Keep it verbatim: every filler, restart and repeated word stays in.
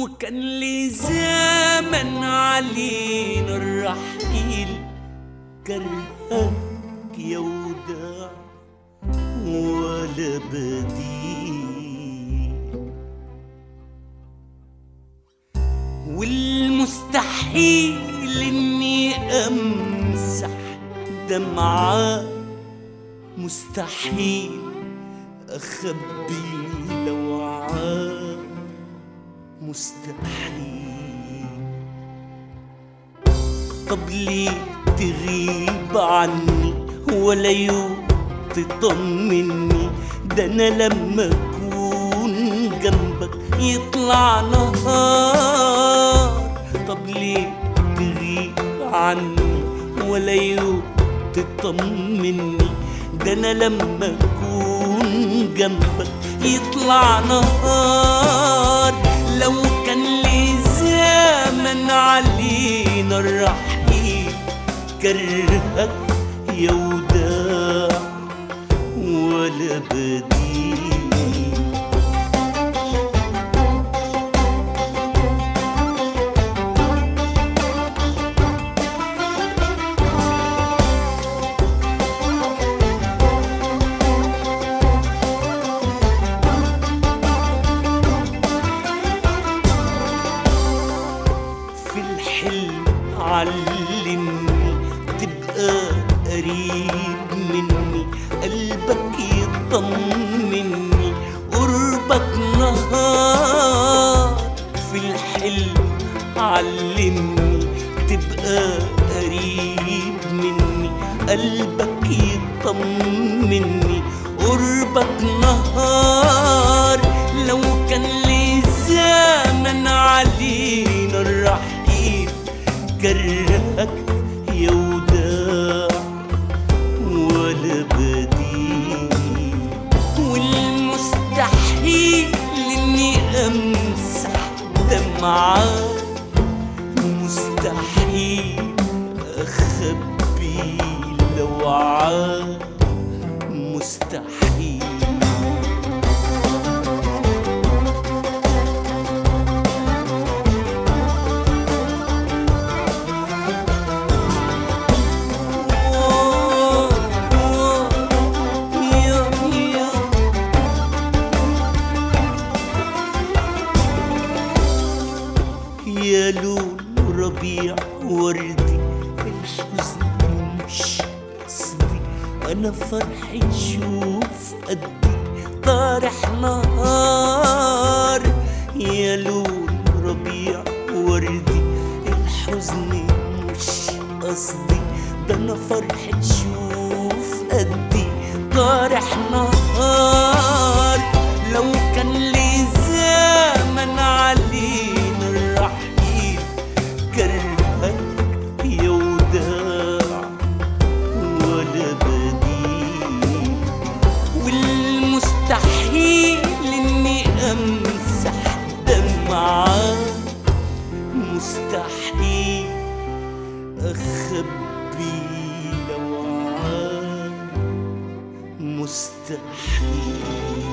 وكان لي زمن علينا الرحيل، كرهك يا وداع ولا بديل. والمستحيل اني امسح دمعة، مستحيل اخبي لوعة، مستحيل. طب ليه تغيب عني ولا يوم تطمني؟ ده انا لما اكون جنبك يطلع نهار. طب ليه تغيب عني ولا يوم تطمني؟ ده انا لما اكون جنبك يطلع نهار. لو كان لي زمن علينا الرحيل، كرهك يا وداع ولا بديل. علمني تبقى قريب مني، قلبك يطمني، قربك نهار. في الحلم علمني تبقى قريب مني، قلبك يطمني، قربك نهار. لو كان لي زمن علينا الرحيل، كرهك يا وداع ولا بديل. والمستحيل اني امسح دمعة، مستحيل اخبي لوعة، مستحيل. يا لون ربيع وردي، الحزن مش قصدي، انا فرحي شوف قدي طارح نهار. يا لون ربيع وردي، الحزن مش قصدي، ده انا فرحي شوف قدي طارح نهار. لو كان لي زمن علينا الرحيل، كرهك يا وداع ولا بديل. والمستحيل اني امسح دمعة، مستحيل اخبي لوعة، مستحيل.